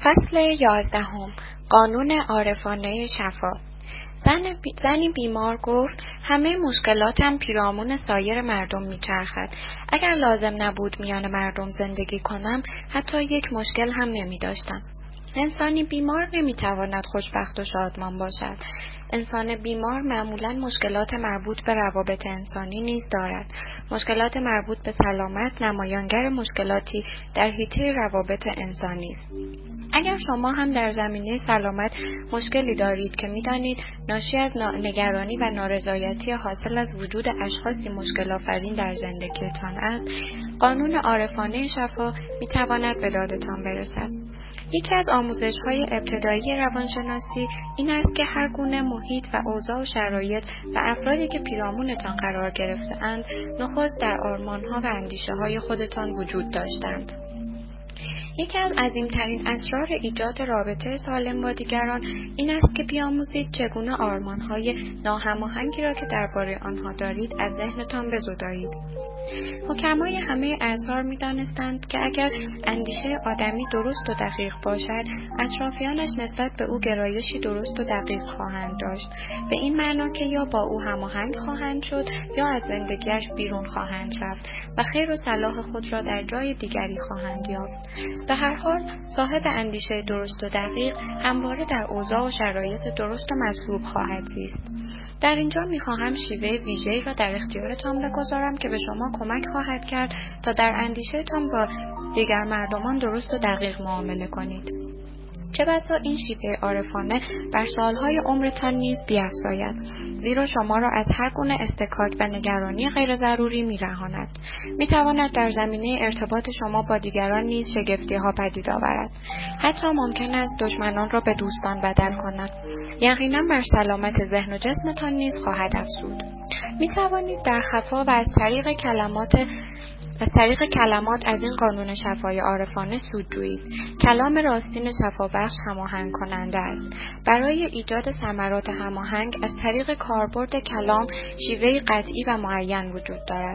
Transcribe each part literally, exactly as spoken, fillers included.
فصل یازدهم قانون عارفانه شفا. زن بی... زنی بیمار گفت همه مشکلاتم پیرامون سایر مردم میچرخد. اگر لازم نبود میان مردم زندگی کنم حتی یک مشکل هم نمی داشتم. انسانی بیمار نمیتواند خوشبخت و شادمان باشد. انسان بیمار معمولاً مشکلات مربوط به روابط انسانی نیز دارد. مشکلات مربوط به سلامت نمایانگر مشکلاتی در حیطه روابط انسانی است. اگر شما هم در زمینه سلامت مشکلی دارید که می‌دانید ناشی از نگرانی و نارضایتی حاصل از وجود اشخاصی مشکل آفرین در زندگیتان است، قانون عارفانه شفا می‌تواند به دادتان برسد. یکی از آموزش‌های ابتدایی روانشناسی این است که هر گونه محیط و اوضاع و شرایط و افرادی که پیرامونتان قرار گرفته‌اند، نخست در آرمان‌ها و اندیشه‌های خودتان وجود داشتند. یکی از عظیم‌ترین اسرار ایجاد رابطه سالم با دیگران این است که بیاموزید چگونه آرمان‌های ناهماهنگی را که درباره آنها دارید از ذهنتان بزدایید. حکمای همه اعصار می‌دانستند که اگر اندیشه آدمی درست و دقیق باشد، اطرافیانش نسبت به او گرایشی درست و دقیق خواهند داشت، به این معنا که یا با او هماهنگ خواهند شد یا از زندگیش بیرون خواهند رفت و خیر و صلاح خود را در جای دیگری خواهند یافت. به هر حال صاحب اندیشه درست و دقیق همواره در اوضاع و شرایط درست و مطلوب خواهد زیست. در اینجا می‌خواهم شیوه ویژه‌ای را در اختیارتان بگذارم که به شما کمک خواهد کرد تا در اندیشه‌تان با دیگر مردمان درست و دقیق معامله کنید. چه بسا این شیوه عارفانه بر سالهای عمرتان نیز بیفزاید، زیرا شما را از هر گونه استکاک و نگرانی غیر ضروری می‌رهاند. می‌تواند در زمینه ارتباط شما با دیگران نیز شگفتی‌ها پدید آورد. حتی ممکن است دشمنان را به دوستان بدل کند. یقیناً بر سلامت ذهن و جسمتان نیز خواهد افزود. می‌توانید در خفا و از طریق کلمات از طریق کلمات از این قانون شفای عارفانه سود جویید. کلام راستین شفابخش هماهنگ کننده است. برای ایجاد ثمرات هماهنگ از طریق کاربرد کلام شیوهی قطعی و معین وجود دارد.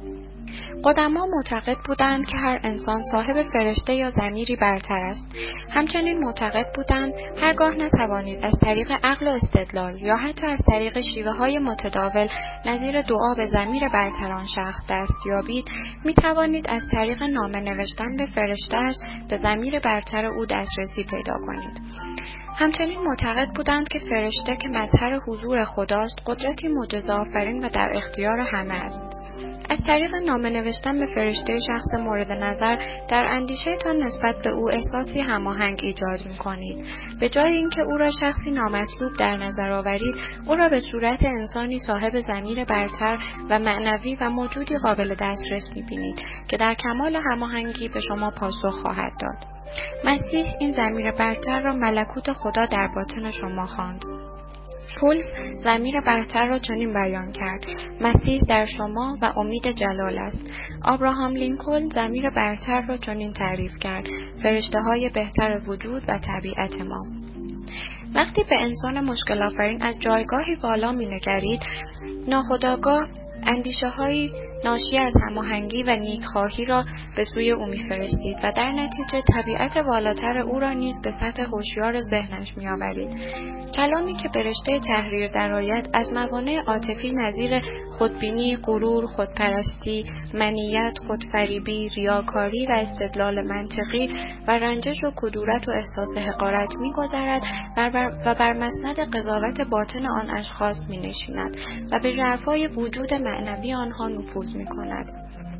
قدما معتقد بودند که هر انسان صاحب فرشته یا ضمیری برتر است. همچنین معتقد بودند هرگاه نتوانید از طریق عقل و استدلال یا حتی از طریق شیوه‌های متداول نظیر دعا به ضمیر برتر آن شخص دست یابید، می توانید از طریق نامه نوشتن به فرشته‌اش به ضمیر برتر او دسترسی پیدا کنید. همچنین معتقد بودند که فرشته که مظهر حضور خداست، قدرتی معجزه‌آفرین و در اختیار همه است. از طریق نامه نوشتن به فرشته شخص مورد نظر در اندیشه‌تان نسبت به او احساسی هماهنگ ایجاد می‌کنید. به جای اینکه او را شخصی نامطلوب در نظر آورید، او را به صورت انسانی صاحب ضمیر برتر و معنوی و موجودی قابل دسترس می‌بینید که در کمال هماهنگی به شما پاسخ خواهد داد. مسیح این ضمیر برتر را ملکوت خدا در باطن شما خواند. پولس ضمیر برتر را چنین بیان کرد: مسیح در شما و امید جلال است. آبراهام لینکلن ضمیر برتر را چنین تعریف کرد: فرشته‌های بهتر وجود و طبیعت ما. وقتی به انسان مشکل آفرین از جایگاهی بالا می‌نگرید، ناخودآگاه اندیشه‌هایی ناشی از هماهنگی و نیکخواهی را به سوی او می‌فرستید و در نتیجه طبیعت بالاتر او را نیز به سطح هوشیار ذهنش می‌آورید. کلامی که به رشته تحریر درآید از موانع عاطفی نظیر خودبینی، غرور، خودپرستی، منیت، خودفریبی، ریاکاری و استدلال منطقی و رنجش و کدورت و احساس حقارت می‌گذرد و بر, و بر مسند قضاوت باطن آن اشخاص می‌نشیند و به ژرفای وجود معنوی آنها نفوذ می‌کند.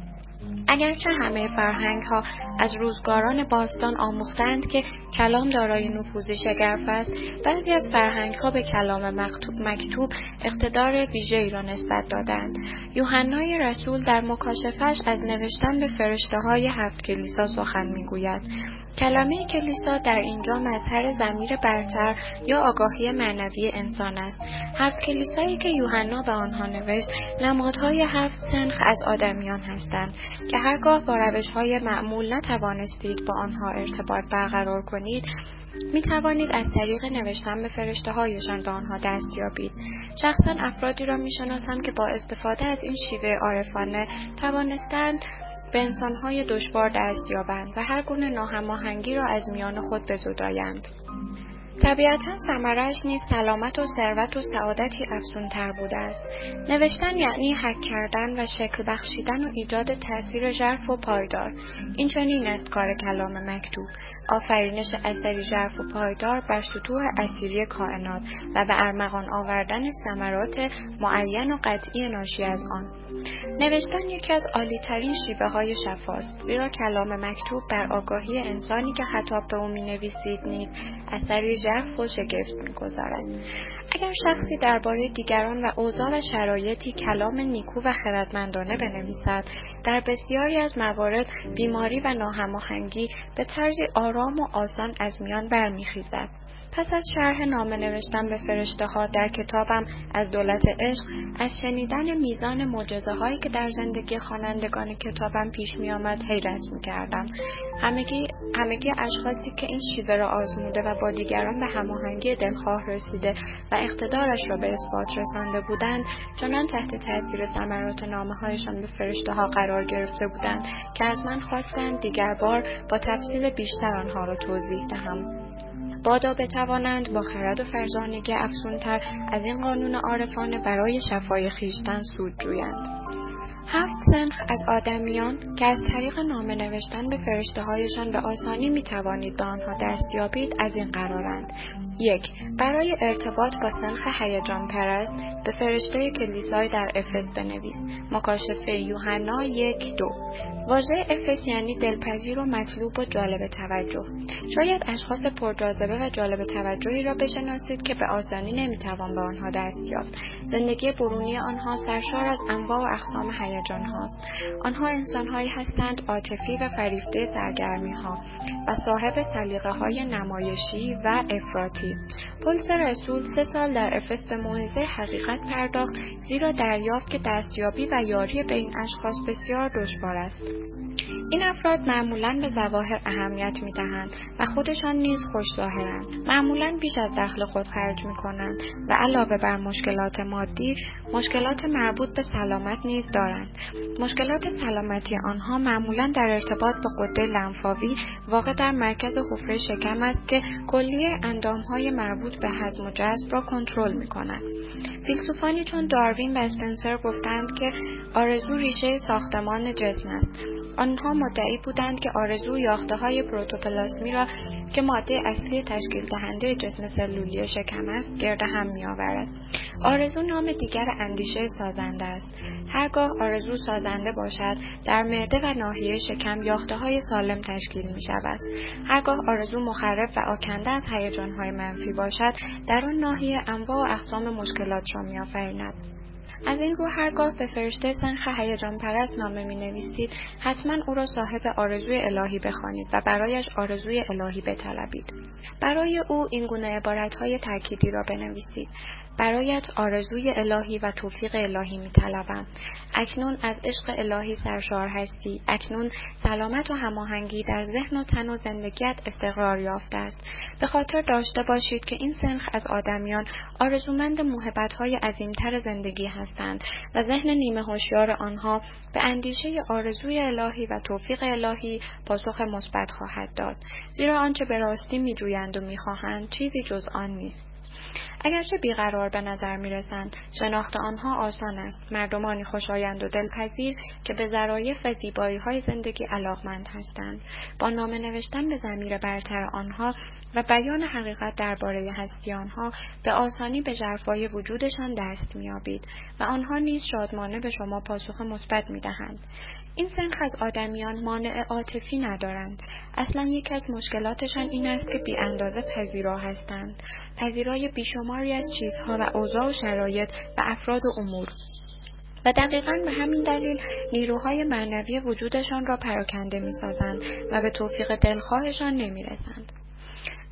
اگرچه همه فرهنگ‌ها از روزگاران باستان آموختند که کلام دارای نفوذ شگرف است، بعضی از فرهنگ‌ها به کلام مکتوب اقتدار ویژه‌ای را نسبت دادند. یوحنای رسول در مکاشفه‌اش از نوشتن به فرشته‌های هفت کلیسا سخن می‌گوید. کلمه کلیسا در اینجا مظهر ضمیر برتر یا آگاهی معنوی انسان است. هفت کلیسایی که یوحنا به آنها نوشت، نمادهای هفت سنخ از آدمیان هستند که هرگاه با روش‌های معمول نتوانستید با آنها ارتباط برقرار کنید، می توانید از طریق نوشتن به فرشته‌هایشان به آنها دست یابید. شخصاً افرادی را می شناسم که با استفاده از این شیوه عارفانه توانستند به انسانهای دشوار دست یابند و هر گونه ناهماهنگی را از میان خود بزدایند. طبیعتاً ثمره‌اش نیز سلامت و ثروت و سعادتی افزون‌تر بوده است. نوشتن یعنی حک کردن و شکل بخشیدن و ایجاد تأثیر ژرف و پایدار. این چنین است کار کلام مکتوب، آفرینش اثری ژرف و پایدار بر سطوح اصیلی کائنات و به ارمغان آوردن ثمرات معین و قطعی ناشی از آن. نوشتن یکی از عالی‌ترین شیوه‌های شفاست، زیرا کلام مکتوب بر آگاهی انسانی که خطاب به او می‌نویسید نیز اثری ژرف و شگفت می‌گذارد. اگر شخصی درباره دیگران و اوضاع و شرایطی کلام نیکو و خردمندانه بنویسد، در بسیاری از موارد بیماری و ناهماهنگی به طرزی آرام و آسان از میان برمیخیزد. پس از شرح نامه نوشتن به فرشته‌ها در کتابم از دولت عشق، از شنیدن میزان معجزه‌هایی که در زندگی خوانندگان کتابم پیش می آمد حیرت می کردم. همگی همگی اشخاصی که این شیوه را آزموده و با دیگران به هماهنگی دلخواه رسیده و اقتدارش را به اثبات رسانده بودند، چنان تحت تاثیر ثمرات نامه‌هایشان به فرشته‌ها قرار گرفته بودند که از من خواستند دیگر بار با تفصیل بیشتر آنها را توضیح دهم. بادا بتوانند با خرد و فرزانگی افزونتر از این قانون عارفانه برای شفای خویشتن سود جویند. هفت سنخ از آدمیان که از طریق نامه نوشتن به فرشته‌هایشان به آسانی می‌توانید به آنها دست یابید از این قرارند: یک. برای ارتباط با سنخ هیجان پرست به فرشته کلیسای در افس بنویس. مکاشفه یوحنا یک دو. واژه افس یعنی دلپذیر و مطلوب و جالب توجه. شاید اشخاص پرجاذبه و جالب توجهی را بشناسید که به آسانی نمیتوان به آنها دست یافت. زندگی برونی آنها سرشار از انواع و اقسام هیجان هاست. آنها انسانهایی هستند عاطفی و فریفته سرگرمی‌ها و صاحب سلیقه‌های نمایشی و افراطی. پولس رسول سه سال در افس به موعظه حقیقت پرداخت، زیرا دریافت که دستیابی و یاری به این اشخاص بسیار دشوار است. این افراد معمولاً به ظواهر اهمیت می‌دهند و خودشان نیز خوش ظاهرند. معمولاً بیش از دخل خود خرج می‌کنند و علاوه بر مشکلات مادی، مشکلات مربوط به سلامت نیز دارند. مشکلات سلامتی آنها معمولاً در ارتباط با غده لنفاوی واقع در مرکز حفره شکم است که کلیه اندام‌های مربوط به هضم و جذب را کنترل می‌کنند. فیلسوفانی چون داروین و اسپنسر گفتند که آرزو ریشه ساختمان جسم است. آنها مدعی بودند که آرزو یافته‌های پروتوپلاسمی را که ماده اصلی تشکیل دهنده جسم سلولی شکم است گرد هم می‌آورد. آرزو نام دیگر اندیشه سازنده است. هرگاه آرزو سازنده باشد، در معده و ناحیه شکم یافته‌های سالم تشکیل می‌شود. هرگاه آرزو مخرب و آکنده از هیجان‌های منفی باشد، در آن ناحیه انواع و اقسام مشکلات را می‌آفریند. از این رو هرگاه به فرشته سنخ هیجان پرست نامه می نویسید، حتما او را صاحب آرزوی الهی بخوانید و برایش آرزوی الهی بطلبید. برای او این گونه عبارتهای تأکیدی را بنویسید: برایت آرزوی الهی و توفیق الهی می طلبم. اکنون از عشق الهی سرشار هستی. اکنون سلامت و هماهنگی در ذهن و تن و زندگیت استقرار یافته است. به خاطر داشته باشید که این سنخ از آدمیان آرزومند موهبت‌های عظیمتر زندگی هستند و ذهن نیمه هوشیار آنها به اندیشه آرزوی الهی و توفیق الهی پاسخ مثبت خواهد داد، زیرا آنچه به راستی می‌جویند و می‌خواهند چیزی جز آن نیست. اگرچه بیقرار به نظر می‌رسند، شناخت آنها آسان است. مردمانی خوشایند و دلپذیر که به ظرایف و زیبایی‌های زندگی علاقمند هستند. با نامه نوشتن به ضمیر برتر آنها و بیان حقیقت درباره هستی آنها به آسانی به ژرفای وجودشان دست می‌یابید و آنها نیز شادمانه به شما پاسخ مثبت می‌دهند. این سنخ از آدمیان مانع عاطفی ندارند. اصلا یک از مشکلاتشان این است که بی اندازه پذیرا هستند. پذیرای بیشماری از چیزها و اوضاع و شرایط و افراد و امور. و دقیقاً به همین دلیل نیروهای معنوی وجودشان را پراکنده می‌سازند و به توفیق دلخواهشان نمی‌رسند.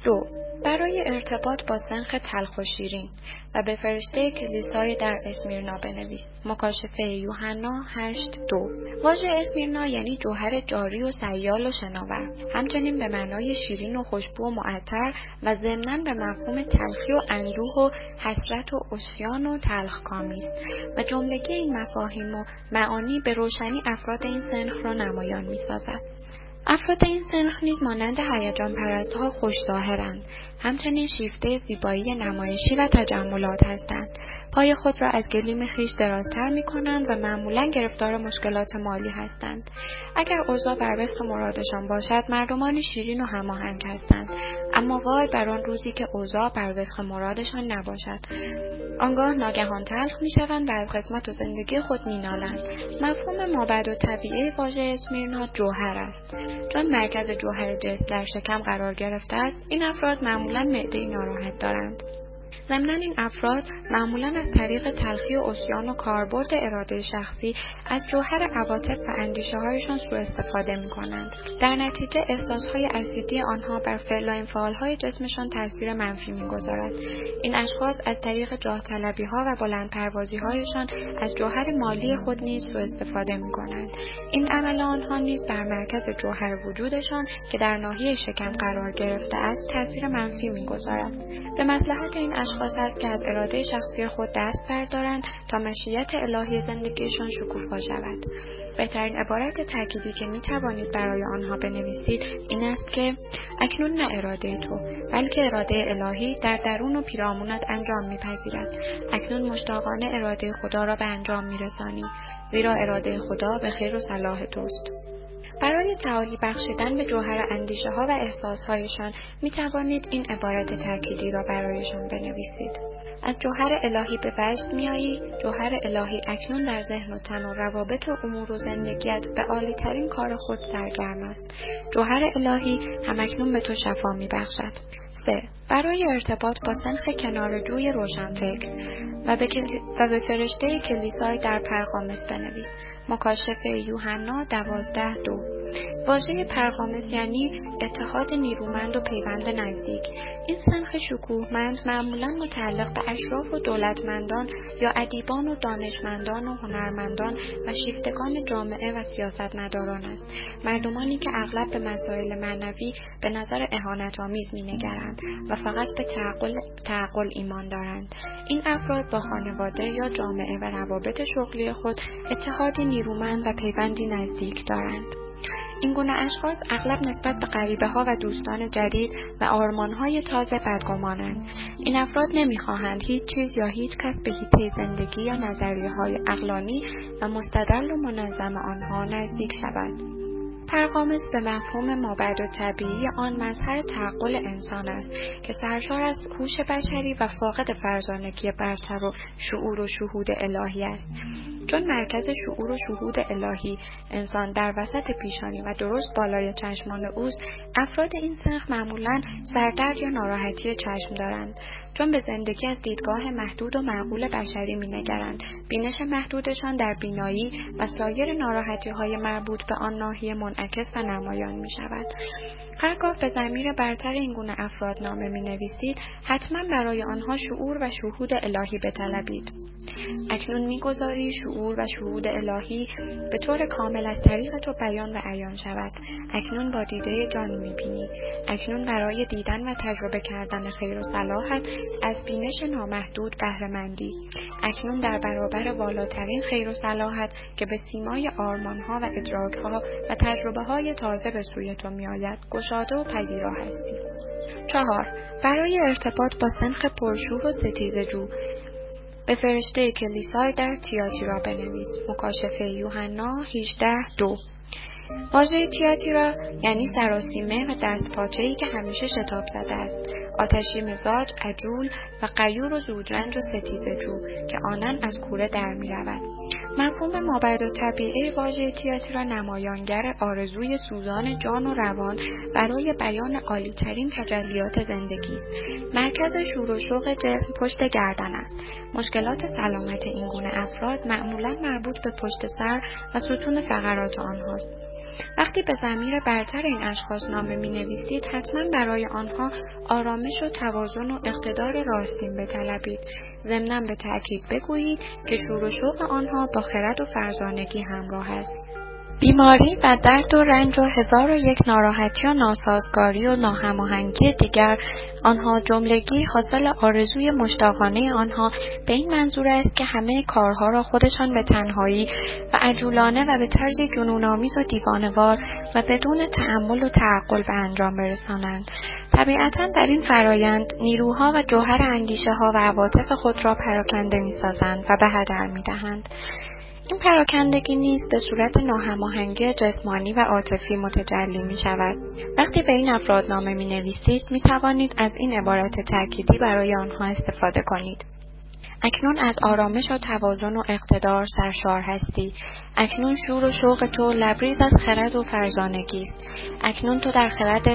دو. برای ارتباط با سنخ تلخ و شیرین و به فرشته کلیسای در اسمیرنا بنویس. مکاشفه یوحنا هشت دو. واژه اسمیرنا یعنی جوهر جاری و سیال و شناور، همچنین به معنای شیرین و خوشبو و معطر و ضمناً به مفهوم تلخی و اندوه و حسرت و عصیان و تلخکامی است و جملگی این مفاهیم و معانی به روشنی افراد این سنخ را نمایان می‌سازد. افراد این سنخ نیز مانند هیجان پرست‌ها خوش ظاهرند، همچنین شیفته زیبایی نمایشی و تجملات هستند. پای خود را از گلیم خویش درازتر می‌کنند و معمولاً گرفتار مشکلات مالی هستند. اگر اوضاع بر وفق مرادشان باشد، مردمان شیرین و هماهنگ هستند، اما وای بر آن روزی که اوضاع بر وفق مرادشان نباشد. آنگاه ناگهان تلخ می‌شوند و از قسمت و زندگی خود می‌نالند. مفهوم مابعد و طبیعی واژه اسمیرنا جوهر است. چون مرکز جوهر جسم در شکم قرار گرفته است، این افراد معمولاً معده ناراحت دارند. ضمناً این افراد معمولاً از طریق تلخی و عصیان و کاربرد اراده شخصی از جوهر عواطف و اندیشه‌هایشان سوء استفاده می‌کنند. در نتیجه احساس‌های اسیدی آنها بر فعل و انفعال‌های جسمشان تاثیر منفی می‌گذارد. این اشخاص از طریق جاه طلبی‌ها و بلندپروازی‌هایشان از جوهر مالی خود نیز سوء استفاده می‌کنند. این عمل آنها نیز بر مرکز جوهر وجودشان که در ناحیه شکم قرار گرفته است تاثیر منفی می‌گذارد. به مصلحت این اشخاص است که از اراده شخصی خود دست بردارند تا مشیت الهی زندگیشان شکوفا شود. بهترین عبارت تأکیدی که می توانید برای آنها بنویسید این است که اکنون نه اراده تو بلکه اراده الهی در درون و پیرامونت انجام می‌پذیرد. اکنون مشتاقانه اراده خدا را به انجام می‌رسانی، زیرا اراده خدا به خیر و صلاح توست. برای تعالی بخشیدن به جوهر اندیشه ها و احساس هایشان می توانید این عبارت تأکیدی را برایشان بنویسید. از جوهر الهی به وجد می آیی، جوهر الهی اکنون در ذهن و تن و روابط و امور و زندگیت به عالی ترین کار خود سرگرم است. جوهر الهی همکنون به تو شفا می بخشد. سه. برای ارتباط با سنخ کنارجوی روشنفکر و به, کل... و به فرشته کلیسای در پرغامس بنویس. مکاشفه یوحنا دوازده دو. واژه پرغامس یعنی اتحاد نیرومند و پیوند نزدیک. این سنخ شکوهمند معمولاً متعلق به اشراف و دولتمندان یا ادیبان و دانشمندان و هنرمندان و شیفتگان جامعه و سیاستمداران است. مردمانی که اغلب به مسائل معنوی به نظر اهانت‌آمیز می‌نگرند و فقط به تعقل تعقل ایمان دارند. این افراد با خانواده یا جامعه و روابط شغلی خود اتحادی نیرومند و پیوندی نزدیک دارند. این گونه اشخاص اغلب نسبت به غریبه ها و دوستان جدید و آرمان های تازه بدگمانند. این افراد نمیخواهند هیچ چیز یا هیچ کس به حیطه زندگی یا نظریه های عقلانی و مستدل و منظم آنها نزدیک شود. پرغامس به مفهوم مابعد و طبیعی آن مظهر تعقل انسان است که سرشار از هوش بشری و فاقد فرزانگی برتر و شعور و شهود الهی است. چون مرکز شعور و شهود الهی انسان در وسط پیشانی و درست بالای چشمان اوست، افراد این سنخ معمولاً سردرد یا ناراحتی چشم دارند. چون به زندگی از دیدگاه محدود و معقول بشری می‌نگرند، بینش محدودشان در بینایی و سایر ناراحتی‌های مربوط به آن ناحیه منعکس و نمایان می‌شود. هرگاه به ضمیر برتر این گونه افراد نامه می‌نویسید، حتما برای آنها شعور و شهود الهی بطلبید. اکنون می‌گذاری شعور و شهود الهی به طور کامل از طریق تو بیان و عیان شود. اکنون با دیده جان می‌بینی. اکنون برای دیدن و تجربه کردن خیر و صلاحت از بینش نامحدود بهره مندی. اکنون در برابر والاترین خیر و صلاحت که به سیمای آرمان‌ها و ادراک‌ها و تجربه‌های تازه به سوی تو می‌آید، گشاده و پذیرا هستی. چهار. برای ارتباط با سنخ پرشور و ستیزه‌جو به فرشته کلیسای در تیاتیرا بنویس. مکاشفه یوحنا هجده دو. واژه تیاتیرا یعنی سراسیمه و دستپاچه‌ای که همیشه شتاب زده است، آتشی مزاج، عجول و غیور و زودرنج و ستیزه‌جو که آنن از کوره در می‌رود. مفهوم مابعد و طبیعی واژه تیاتیرا نمایانگر آرزوی سوزان جان و روان برای بیان عالی‌ترین تجلیات زندگی است. مرکز شور و شوق جسم پشت گردن است. مشکلات سلامت این گونه افراد معمولاً مربوط به پشت سر و ستون فقرات آنهاست. وقتی به ضمیر برتر این اشخاص نامه می نویسید حتما برای آنها آرامش و توازن و اقتدار راستین بطلبید. ضمناً به تأکید بگویید که شور و شوق آنها با خرد و فرزانگی همراه است. بیماری و درد و رنج و هزار و یک ناراحتی و ناسازگاری و ناهماهنگی دیگر آنها جملگی حاصل آرزوی مشتاقانه آنها به این منظور است که همه کارها را خودشان به تنهایی و عجولانه و به طرزی جنون‌آمیز و دیوانه‌وار و بدون تأمل و تعقل به انجام برسانند. طبیعتاً در این فرایند نیروها و جوهر اندیشه‌ها و عواطف خود را پراکنده می‌سازند و به هدر می‌دهند. این پراکندگی نیز به صورت ناهماهنگی جسمانی و عاطفی متجلی می شود. وقتی به این افراد نامه می نویسید می توانید از این عبارت تأکیدی برای آنها استفاده کنید. اکنون از آرامش و توازن و اقتدار سرشار هستی. اکنون شور و شوق تو لبریز از خرد و فرزانگی است. اکنون تو در خرد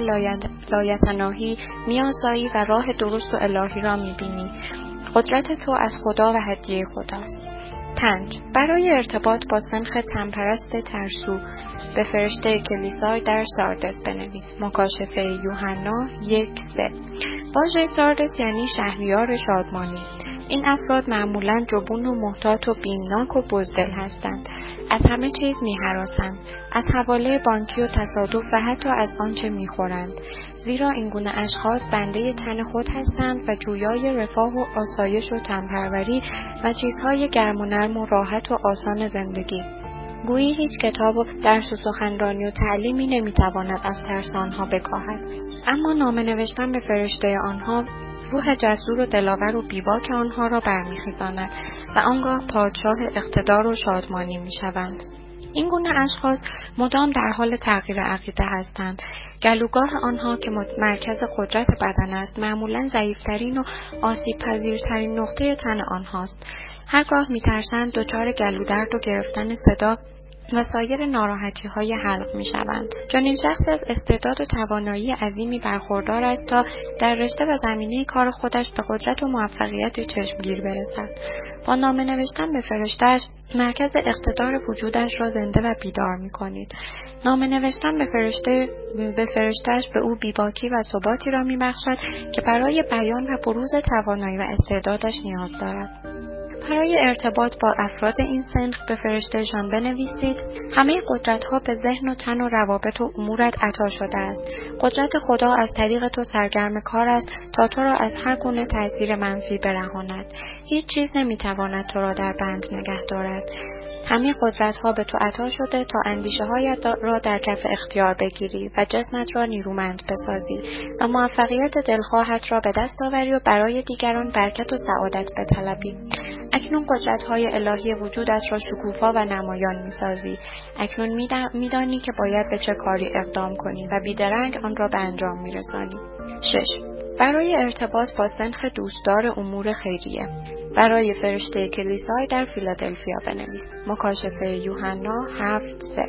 لایتناهی می‌آسایی و راه درست و الهی را می‌بینی. قدرت تو از خدا و هدیه خداست. پنج. برای ارتباط با سنخ تنپرست ترسو به فرشته کلیسای در ساردس بنویس. مکاشفه یوحنا یک سه. واژه ساردس یعنی شهریار شادمانی. این افراد معمولاً جبون و محتاط و بیمناک و بزدل هستند. از همه چیز می‌هراسند. از حواله بانکی و تصادف و حتی از آنچه می‌خورند. زیرا این گونه اشخاص بنده تن خود هستند و جویای رفاه و آسایش و تنپروری و چیزهای گرم و نرم و راحت و آسان زندگی. گویی هیچ کتاب و درس و سخنرانی و تعلیمی نمی‌تواند از ترس آنها بکاهد. اما نامه نوشتن به فرشته آنها روح جسور و دلاور و بیباک آنها را برمیخیزاند و آنگاه پادشاه اقتدار و شادمانی میشوند. این گونه اشخاص مدام در حال تغییر عقیده هستند. گلوگاه آنها که مرکز قدرت بدن است معمولاً ضعیفترین و آسیب پذیرترین نقطه تن آنهاست. هرگاه میترسند دچار گلودرد و گرفتن صدا و سایر ناراحتی های حلق می شوند. چنین شخصی از استعداد و توانایی عظیمی برخوردار است تا در رشته و زمینه کار خودش به قدرت و موفقیت چشمگیر برسد. با نامه نوشتن به فرشته‌اش مرکز اقتدار وجودش را زنده و بیدار می کنید. نامه نوشتن به فرشته به فرشته‌اش به او بیباکی و ثباتی را می بخشد که برای بیان و بروز توانایی و استعدادش نیاز دارد. برای ارتباط با افراد این سنخ به فرشته‌شان بنویسید: همه قدرت‌ها به ذهن و تن و روابط و امورت عطا شده است. قدرت خدا از طریق تو سرگرم کار است تا تو را از هر گونه تأثیر منفی برهاند. هیچ چیز نمی‌تواند تو را در بند نگه دارد. همه قدرت‌ها به تو عطا شده تا اندیشه‌هایت را در کف اختیار بگیری و جسمت را نیرومند بسازی و موفقیت دلخواهت را به دست آوری و برای دیگران برکت و سعادت بطلبی. اکنون قدرت‌های الهی وجودت را شکوفا و نمایان می‌سازی. اکنون می‌دانی که باید به چه کاری اقدام کنی و بیدرنگ آن را به انجام می‌رسانی. شش. برای ارتباط با سنخ دوستدار امور خیریه برای فرشته کلیسای در فیلادلفیا بنویس. مکاشفه یوحنا هفت سه.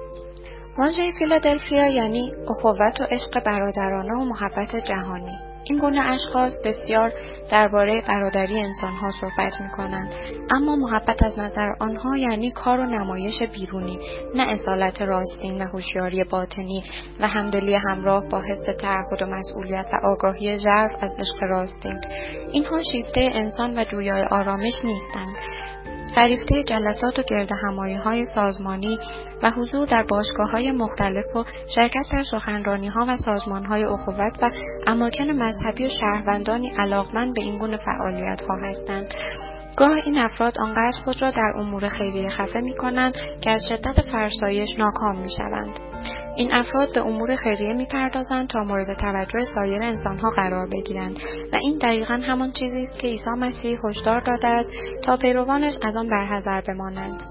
واژه فیلادلفیا یعنی اخوت و عشق برادرانه و محبت جهانی. این گونه اشخاص بسیار درباره برادری انسان‌ها صحبت می‌کنند، اما محبت از نظر آنها یعنی کار و نمایش بیرونی، نه اصالت راستین و هوشیاری باطنی و همدلی همراه با حس تعهد و مسئولیت و آگاهی ژرف از عشق راستین. اینها شیفته انسان و جویای آرامش نیستند. فریفته جلسات و گردهمایی‌های سازمانی و حضور در باشگاه‌های مختلف و شرکت در سخنرانی‌ها و سازمان‌های اخوت و اماکن مذهبی و شهروندانی علاقمند به این گونه فعالیت‌ها هستند. گاه این افراد آنقدر خود را در امور خیریه خفه می‌کنند که از شدت فرسایش ناکام می‌شوند. این افراد به امور خیریه می‌پردازند تا مورد توجه سایر انسان‌ها قرار بگیرند و این دقیقاً همان چیزی است که عیسی مسیح هشدار داده است تا پیروانش از آن برحذر بمانند.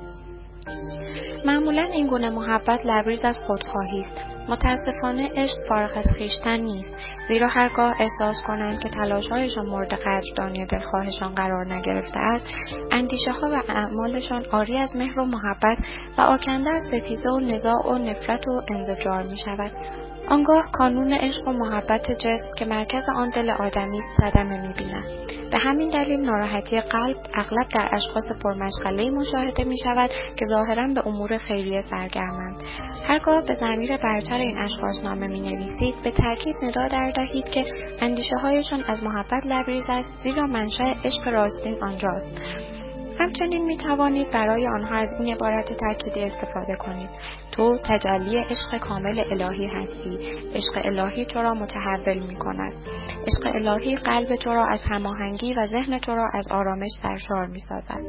معمولاً این گونه محبت لبریز از خودخواهی است. متاسفانه عشق فارغ از خویشتن نیست، زیرا هرگاه احساس کنند که تلاش‌هایشان مورد قدردانی دلخواهشان قرار نگرفته است، اندیشه‌ها و اعمالشان عاری از مهر و محبت و آکنده از ستیزه و نزاع و نفرت و انزجار می‌شود. آنگاه کانون عشق و محبت جسم که مرکز آن دل آدمی است صدمه می‌بیند. به همین دلیل ناراحتی قلب اغلب در اشخاص پرمشغله مشاهده می‌شود که ظاهراً به امور خیریه سرگرمند. هرگاه به ضمیر برتر این اشخاص نامه می نویسید به تأکید ندا در دهید که اندیشه هایشان از محبت لبریز است، زیرا منشأ عشق راستین آنجاست. همچنین می توانید برای آنها از این عبارت تأکیدی استفاده کنید: تو تجلی عشق کامل الهی هستی. عشق الهی تو را متحول می کند. عشق الهی قلب تو را از هماهنگی و ذهن تو را از آرامش سرشار می سازد.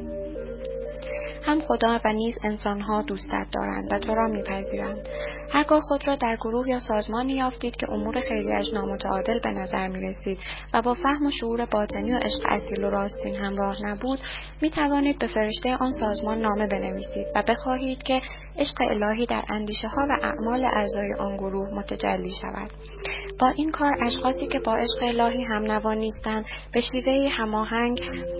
هم خدا و نیز انسانها دوستت دارند و تو را میپذیرند. هرگاه خود را در گروه یا سازمانی یافتید که امور خیریه‌اش نامتعادل به نظر می رسید و با فهم و شعور باطنی و عشق اصیل و راستین همراه نبود، می توانید به فرشته آن سازمان نامه بنویسید و بخواهید که عشق الهی در اندیشه ها و اعمال اعضای آن گروه متجلی شود. با این کار اشخاصی که با عشق الهی هم نوا نیستند به شیوهی هماهنگ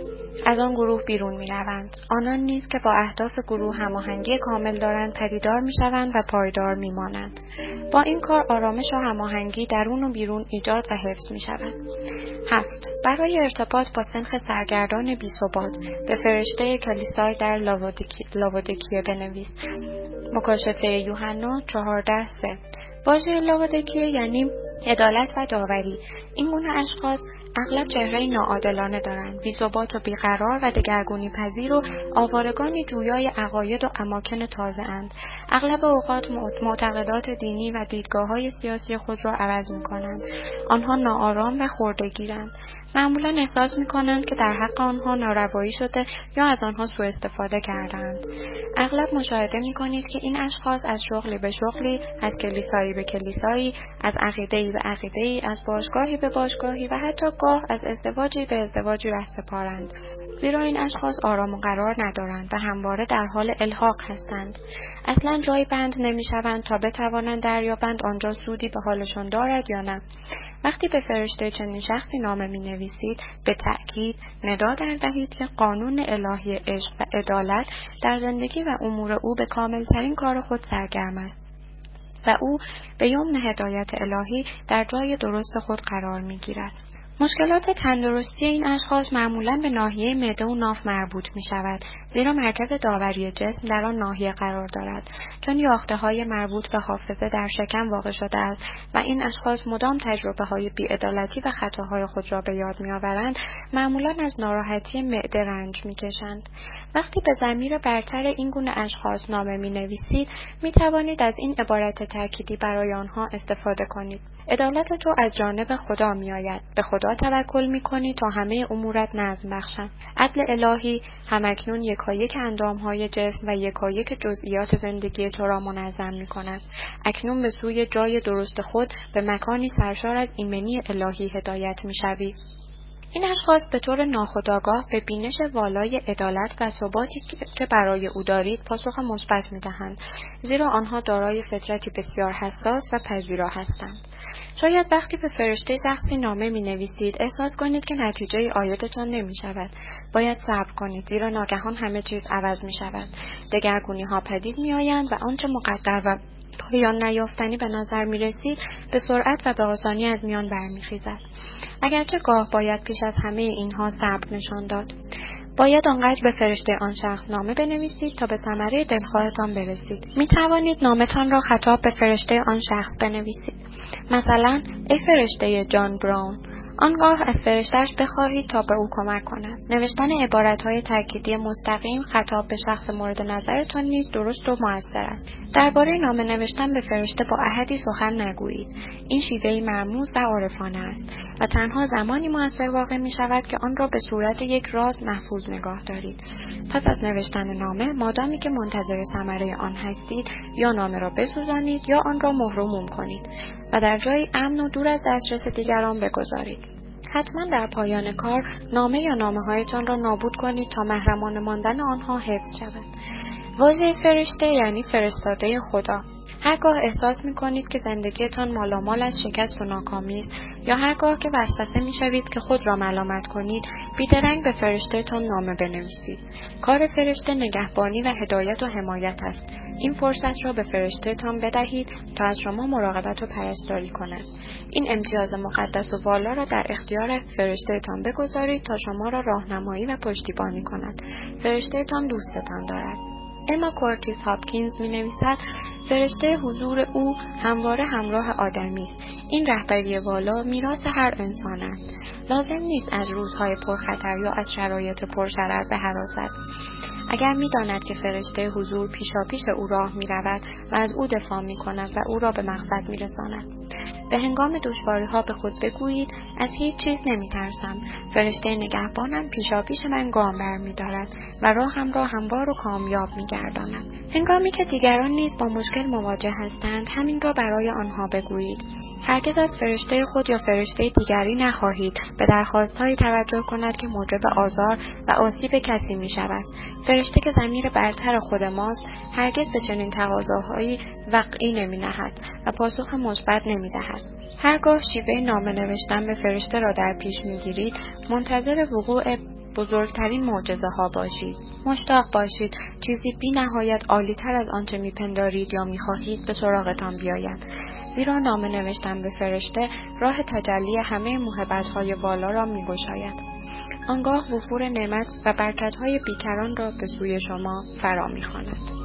از آن گروه بیرون می روند. آنان نیز که با اهداف گروه هماهنگی کامل دارند پدیدار می شوند و پایدار می مانند. با این کار آرامش و هماهنگی درون و بیرون ایجاد و حفظ می شود. هفت. برای ارتباط با سنخ سرگردان بی ثبات به فرشته کلیسای در لاودیکیه بنویس. مکاشفه یوحنا چهارده سه. واژه لاودیکیه یعنی عدالت و داوری. این گونه اشخاص اغلب چهره ناعادلانه دارند، بی‌ثبات و بیقرار و دگرگونی پذیر و آوارگانی جویای عقاید و اماکن تازه اند. اغلب اوقات معتقدات دینی و دیدگاه‌های سیاسی خود را عوض می‌کنند. آنها ناآرام و خرده‌گیرند. معمولاً احساس می‌کنند که در حق آنها ناروایی شده یا از آنها سوء استفاده کردند. اغلب مشاهده می‌کنید که این اشخاص از شغلی به شغلی، از کلیسایی به کلیسایی، از عقیده‌ای به عقیده‌ای، از باشگاهی به باشگاهی و حتی گاه از ازدواجی به ازدواجی رهسپارند. زیرا این اشخاص آرام و قرار ندارند و همواره در حال الحاق هستند. اصلا جای بند نمی‌شوند تا بتوانند دریابند آنجا سودی به حالشان دارد یا نه. وقتی به فرشته چنین شخصی نامه می‌نویسید، به تأکید ندا در دهید که قانون الهی عشق و عدالت در زندگی و امور او به کاملترین کار خود سرگرم است و او به یمن هدایت الهی در جای درست خود قرار می‌گیرد. مشکلات تندرستی این اشخاص معمولاً به ناحیه معده و ناف مربوط می شود، زیرا مرکز داوری جسم در آن ناحیه قرار دارد. چون یافته‌های مربوط به حافظه در شکم واقع شده است و این اشخاص مدام تجربه‌های بی‌عدالتی و خطاهای خود را به یاد می‌آورند، معمولاً از ناراحتی معده رنج می‌کشند. وقتی به ضمیر برتر این گونه اشخاص نامه می‌نویسید، می‌توانید از این عبارت تأکیدی برای آنها استفاده کنید: عدالت تو از جانب خدا می‌آید. به خدا توکل می‌کنی تا همه امورت نظم بخشند. عدل الهی همکنون یکایک اندام‌های جسم و یکایک جزئیات زندگی تو را منظم می‌کند. اکنون به سوی جای درست خود به مکانی سرشار از ایمنی الهی هدایت می‌شوی. این اشخاص به طور ناخودآگاه به بینش والای عدالت و ثباتی که برای او دارید پاسخ مثبت می‌دهند، زیرا آنها دارای فطرتی بسیار حساس و پذیرا هستند. شاید وقتی به فرشته شخصی نامه می‌نویسید احساس کنید که نتیجه عایدتان نمی‌شود. باید صبر کنید، زیرا ناگهان همه چیز عوض می‌شود. دگرگونی‌ها پدید می‌آیند و آنچه مقدر و پایان نیافتنی به نظر می‌رسید به سرعت و به آسانی از میان برمی‌خیزد. اگرچه گاه باید پیش از همه اینها صبر نشان داد. باید آنقدر به فرشته آن شخص نامه بنویسید تا به ثمره دلخواهتان برسید. می توانید نامه‌تان را خطاب به فرشته آن شخص بنویسید. مثلا: ای فرشته جان براون، آنگاه از فرشته‌اش بخواهید تا به او کمک کند. نوشتن عبارت‌های تأکیدی مستقیم خطاب به شخص مورد نظرتان نیز درست و مؤثر است. درباره نامه نوشتن به فرشته با احدی سخن نگویید. این شیوهی مرموز و عارفانه است و تنها زمانی مؤثر واقع می‌شود که آن را به صورت یک راز محفوظ نگاه دارید. پس از نوشتن نامه، مادامی که منتظر ثمره آن هستید، یا نامه را بسوزانید یا آن را مهر و موم کنید و در جایی امن و دور از دسترس دیگران بگذارید. حتما در پایان کار نامه یا نامه‌هایتان را نابود کنید تا محرمانه ماندن آنها حفظ شود. واژه فرشته یعنی فرستاده خدا. هرگاه احساس می‌کنید که زندگیتان مالامال از شکست و ناکامی است، یا هرگاه که وسوسه می‌شوید که خود را ملامت کنید، بیدرنگ به فرشته‌تان نامه بنویسید. کار فرشته نگهبانی و هدایت و حمایت است. این فرصت را به فرشته‌تان بدهید تا از شما مراقبت و پرستاری کند. این امتیاز مقدس و والا را در اختیار فرشته‌تان بگذارید تا شما را راهنمایی و پشتیبانی کند. فرشته‌تان دوستتان دارد. اما کورتیس هاپکینز می نویسد فرشته حضور او همواره همراه آدمی است. این رهبری والا میراث هر انسان است. لازم نیست از روزهای پرخطر یا از شرایط پرشرر بهراسد. اگر می داند که فرشته حضور پیشاپیش او راه می رود و از او دفاع می کند و او را به مقصد می رساند. به هنگام دشواری ها به خود بگویید از هیچ چیز نمی ترسم. فرشته نگهبانم پیشاپیش من گام بر می دارد و راهم را هموار و کامیاب می گرداند. هنگامی که دیگران نیز با مشکل مواجه هستند همین را برای آنها بگویید. هرگز از فرشته خود یا فرشته دیگری نخواهید به درخواستهایی توجه کند که موجب آزار و آسیب کسی می شود. فرشته که ضمیر برتر خود ماست هرگز به چنین تقاضاهایی وقعی نمی نهد و پاسخ مثبت نمی دهد. هرگاه شیوه نامه نوشتن به فرشته را در پیش می گیرید منتظر وقوع بزرگترین معجزه ها باشید. مشتاق باشید چیزی بی نهایت عالی تر از آنچه می پندارید یا می خواهید به سراغتان بیاید. زیرا نامه نوشتن به فرشته راه تجلی همه موهبت‌های والا را می‌گشاید. آنگاه وفور نعمت و برکت‌های بیکران را به سوی شما فرا می‌خواند.